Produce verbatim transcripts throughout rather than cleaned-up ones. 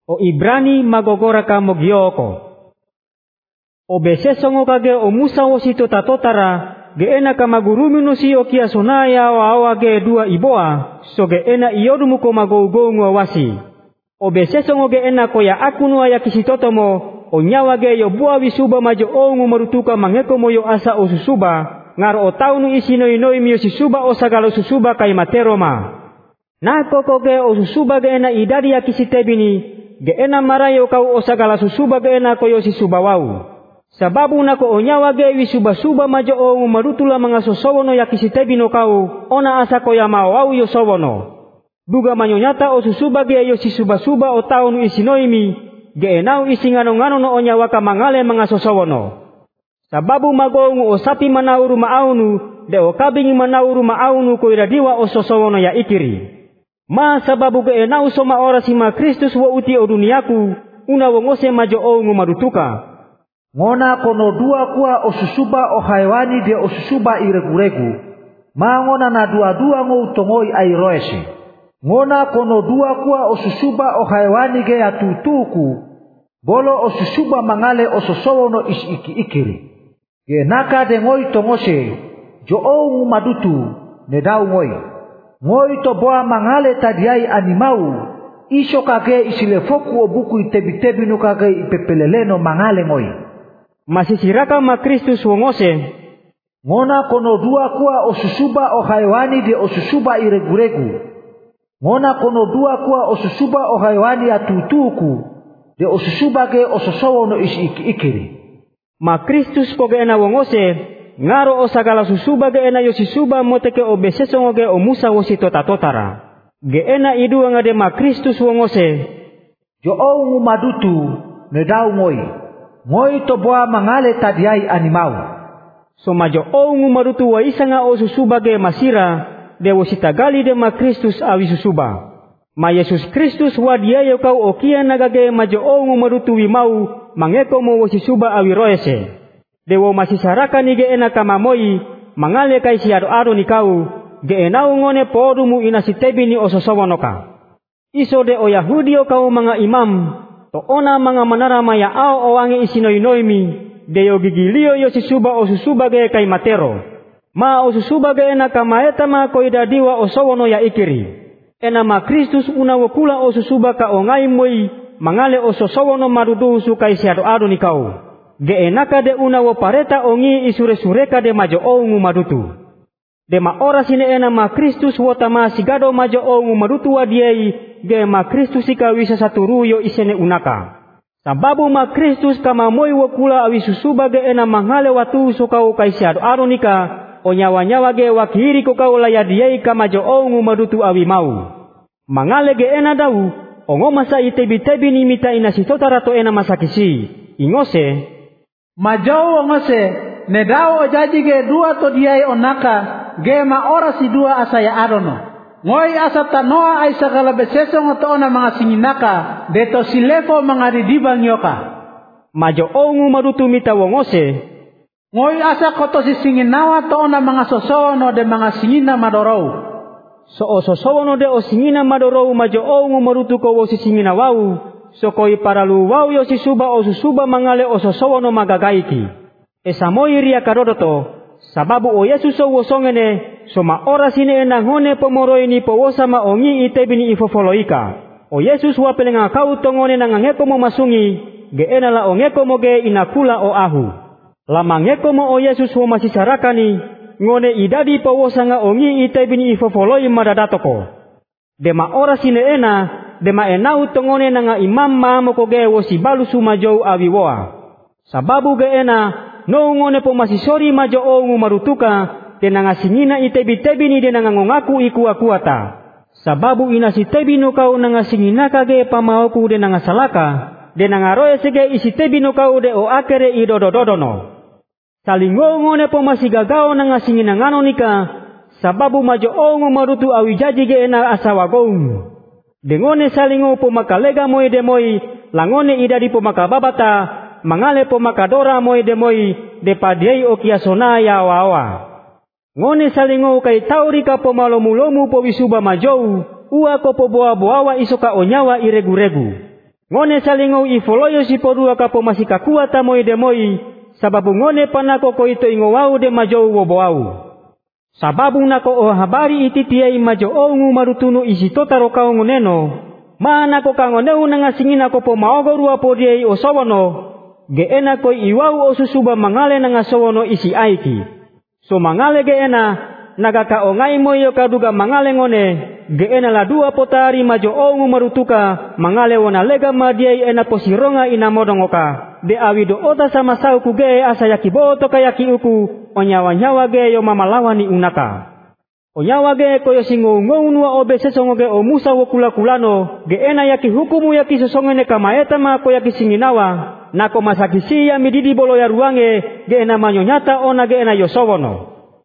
O Ibrani magogora ka mogioko. O besesongo kage o Musa wosito tatotara, ge ena ka magurumi no si o kia sonaya wa awa ge dua iboa, so ge ena iyodumu ko magou-gou ngawasi. O besesongo ge ena ko ya akunu aya kisitotomo, o nyawa ge yo bua wisuba majo ongu marutuka mangeko moyo asa o susuba, ngaro o taunu isi noi noi mio sisuba o sagalo susuba kai materoma. Nako koge o susuba ge ena idadi ya kisitebini, ge ena marayo kau o sagala susuba ge ena koyo sisuba wau. Sababu nako o nyawa ge wisuba-suba majo ongu marutula mga sosowono ya kisitebino kau, ona asa koya mao wau yo sowono. Duga manyonyata o susuba ge yo sisuba-suba o taunu isi noimi, ge enau isi ngano-ngano no o nyawa ka mangale mga sosowono. Sababu magongu o sapi manauru maaunu, de o kabingi manauru maaunu ko iradiwa o sosowono ya ikiri. Ma sababu ge enau soma ora sima Kristus wo uti o duniaku, una wongose majo ongu marutuka. Ngona kono dua kuwa o susuba o haiwani de o susuba iregu-regu. Ma ngona na dua-dua ngo utongoi airoese. Ngona kono dua kuwa o susuba o haiwani ge atutuku. Bolo o susuba mangale o sosowono is iki-ikiri. Ge naka de ngoi tongose, jo ongu madutu, nedau ngoi. Ngoi to boa mangale tadiai animau, iso kage isilefoku o buku itebi-tebi no kage ipepeleleno mangale ngoi. Masisiraka ma Kristus wongose. Ngona kono dua kuwa o susuba o haiwani de o susuba iregu-regu. Ngona kono dua kuwa o susuba o haiwani atutuku, de o susuba ge o sosowono is iki-ikiri. Ma Kristus koge ena wongose, ngaro o sagala susuba ge ena yosisuba moteke o besesongo ge o Musa wosito tatotara. Ge ena idua ngade ma Kristus wongose. Jo ongu madutu, nedau ngoi. Ngoi to boa mangale tadiai animau. So majo ongu madutu wa isanga o susuba ge masira, de wositagali de ma Kristus awi susuba. Ma Yesus Kristus wadiayo kau o kia nagage majo ongu madutu wimau, mangeko mo wosisuba awi roese. Dewo masisaraka ni ge ena kamamoi, mangale kai si ado-ado ni kau, ge enau ngone podumu inasitebi ni ososowonoka. Iso de o Yahudi o kau mga imam, to ona mga manara maya ao owangi isinoi-noimi, de yo gigilio yo sisuba o susuba ge kai matero. Ma o susuba ge ena kamaeta ma koidadiwa o sowono ya ikiri. Ena ma Kristus una wakula o susuba ka o ngai moi, mangale o sosowono marudu sukai si ado-ado ni kau. Ge enaka de una wo pareta ongi isure-sureka de majo ongu madutu. De ma ora sine ena ma Kristus wota ma sigado majo ongu madutu wadiei, ge ma Kristus ika wisa saturu yo isene unaka. Sababu ma Kristus kama moi wakula awi susuba ge ena mangale watu sokau kaisi ado-ado nika, o nyawa-nyawa ge wakiri ko kau layadiei kama jo ongu madutu awi mau. Mangale ge ena dau, ongo masa itebi-tebi ni mita inasitotara to ena masakisi, ingose, majau ongose, nedao ojaji ge dua to diai onaka, ge ma ora si dua asaya adono. Ngoi asa tanoa ai sagala besesong to ona mga singinaka, deto silefo mga didibang yoka. Majo ongu madutu mita wongose, ngoi asa koto si singinawa to ona mga sosono de mga singina madorou. So o sosono de o singina madorou majo ongu madutu ko wo si singina wau, so koi paralu wau yo si suba o susuba mangale o sosono magagaiki. Esamoi ria karodoto, sababu o Yesus o wosongene, so ma ora sine ena ngone pomoroi ni powosa ma ongi itebini ifofoloika. O Yesus wa pelenga kau tongone na ngeko mo masungi, ge ena la ongeko mo ge inakula o ahu. Lama ngeko mo o Yesus wo masisarakani, ngone idadi powosa nga ongi itebini ifofoloi madadatoko. Dema ora sine ena, dema enau tongone na nga imam maamo ko ge wo si balu sumajou awiwoa. Sababu ge ena, no ngone po masisori majo ongu marutuka, tena nga singina itebi-tebi ni dena nga ngongaku ikuakuata. Sababu inasitebi no kau na nga singina kage pamaoku dena nga salaka, dena nga roe sege isitebi no kau de o akere idodododono. Salingo ngone po masigagao na nga singina ngano nika, sababu majo ongu marutu awijaji ge ena asawagong. Dengone salingo po makalega moi demoi, langone idadi po makababata, mangale po makadora moi demoi, de padiei o kiasona ya wawa. Ngone salingo kay taurika po malomu-lomu po wisuba majou, ua ko po boa-boawa isoka onyawa iregu-regu. Ngone salingo ifoloyo si podua kapo masih kakuata moi demoi, sababu ngone panako ko ito ingo wau de majou wobo wau. Sababu nako o habari iti tiai majo ongu marutunu isi totaro kau ngoneno, mana ko kangoneu nangasingina ko po maogo rua po diai o sawono, ge ena ko iwau o susuba mangale nanga sawono isi aiki. So mangale ge ena, nagaka o ngai moyo kaduga mangale ngone, ge ena la dua potari majo ongu marutuka, mangale wana lega madiai ena posironga ina modongoka. De awido ota sama sauku ge asa yaki boto kayaki uku, onyawa-nyawa ge yo mamalawani unaka. Onyawa ge koyo singo ngonua obe sesongo ge o musa wakula kulano, ge ena yaki hukumu yaki sesongene kamaeta ma ko yaki singinawa, nako masakisi ya mididi bolo ya ruange, ge ena manyonyata ona ge ena yosowono.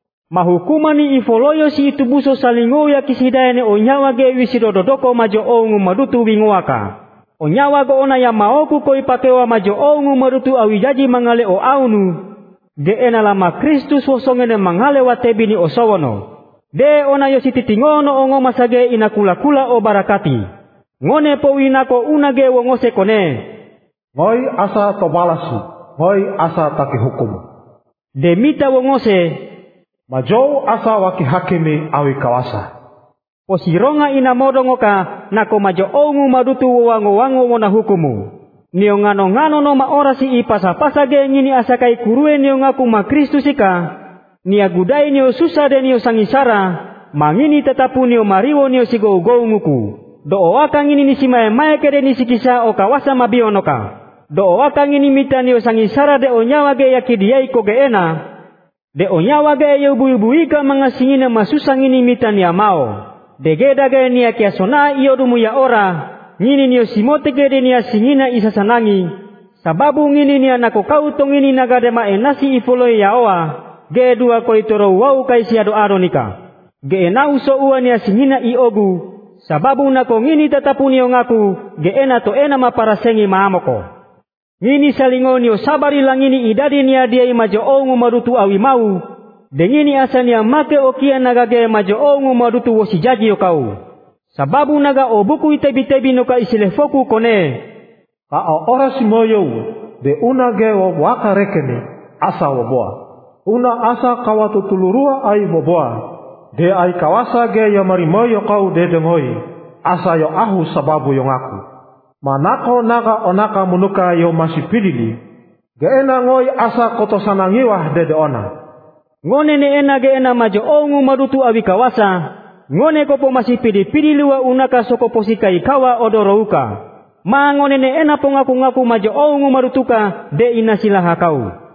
Mahukumani ifoloyo si itubuso salingo yaki sidayane onyawa ge wisidododoko majo ongu madutu winguaka. Onyawa go ona ya maoku koi pakewa majo ongu marutu awijaji mangale o aunu, ge ena lama Kristus wosongene mangale watebini o sawono. De ona yositi tingono ongo masage inakula-kula o barakati. Ngone po winako unage wongose kone. Ngoi asa tobalasi, ngoi asa taki hukum. De mita wongose, majou asa waki hakimi awi kawasa. Posironga ina modongoka nako majo ongu madutu wango-wango wona hukumu. Nio ngano-ngano no maorasi ipasa-pasa ge ngini asakai kurue nio ngaku ma Kristusika. Nia gudai nio susah de nio sangisara, mangini tetapu nio mariwo nio sigou-gou nguku. Do oaka ngini nisimae mae kede nisikisa o kawasa mabionoka. Do oaka ngini mita nio sangisara de onyawa ge yakidiai ko ge ena. De onyawa ge yubu-yubuika mangasingina masusang ngini mita nia mao. Degeda ge nia kiasona iodumu ya ora, ngini nio simote gede nia singina isa sanangi, sababu ngini nia nako kau to ngini nagade ma enasi ifoloi ya oa, ge dua koi toro wau kaisi ado adonika. Ge ena uso ua nia singina iogu, sababu nako ngini tetapu nio ngaku, ge ena to ena maparasengi maamoko. Ngini salingo nio sabari langini idadi nia dia imajo ongu marutu awi mau, dengini asa nia make okia nagage majo ongu marutu wosijaji okau. Sababu naga obuku itebi-tebi noka isilefoku kone. Ka o ora simoyo de una ge wo waka rekene asa woboa. Una asa kawatu tulurua ai woboa. De ai kawasa ge ya marimoyo kau de dengoi. Asa yo ahu sababu yo ngaku. Manako naga onaka munuka yo masipidili. Ge ena ngoi asa kotosanangiwah de de ona. Ngone ne ena ge ena majo ongu marutu awi kawasa. Ngone kopo masih pidi-pidi luwa unaka soko posika ikawa odorouka. Ma ngone ne ena pongaku-ngaku majo ongu marutuka de inasilaha kau.